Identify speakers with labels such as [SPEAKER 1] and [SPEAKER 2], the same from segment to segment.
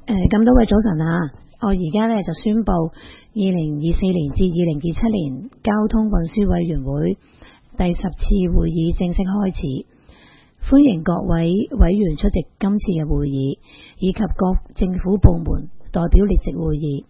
[SPEAKER 1] 咁多位早晨啊！我而家呢就宣布2024年至2027年交通運輸委員會第10次會議正式開始，歡迎各位委員出席今次嘅會議，以及各政府部門代表列席會議。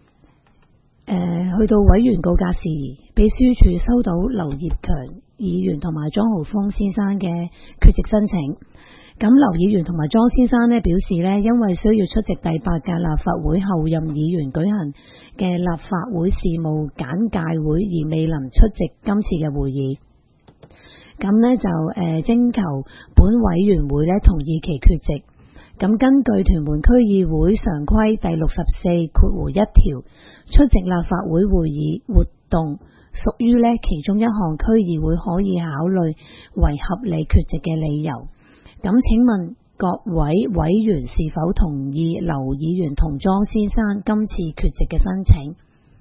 [SPEAKER 1] 去到委員告假事宜，秘書處收到劉業強議員同埋莊浩峰先生嘅缺席申請。咁劉議員同埋莊先生呢表示呢，因為需要出席第8屆立法會候任議員舉行嘅立法會事務簡介會，而未能出席今次嘅會議。咁呢就徵求本委員會呢同意其缺席。咁根據屯門區議會常規第64(1)條，出席立法會會議活動屬於呢其中一項區議會可以考慮為合理缺席嘅理由。咁請問各位委員是否同意劉議員同莊先生今次缺席嘅申請？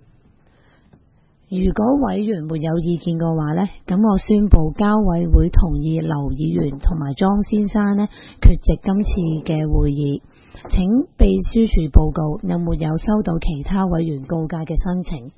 [SPEAKER 1] 如果委員沒有意見嘅話呢，咁我宣布交委會同意劉議員同埋莊先生呢缺席今次嘅會議。請秘書處報告有沒有收到其他委員告假嘅申請？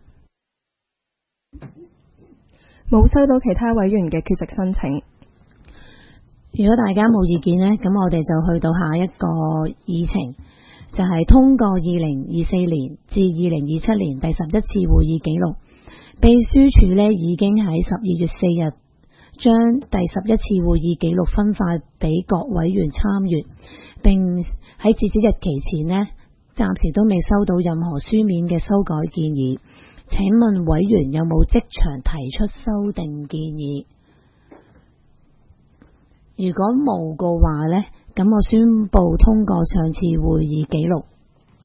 [SPEAKER 2] 冇收到其他委員嘅缺席申請。
[SPEAKER 1] 如果大家冇意見呢，咁我哋就去到下一個議程，就係通過2024年至2027年第11次會議記錄。秘書處呢已經喺12月4日將第11次會議記錄分發俾各委員參閱，並喺截止日期前呢，暫時都未收到任何書面嘅修改建議。請問委員有冇即場提出修訂建議？如果冇嘅話呢，咁我宣布通過上次會議記錄。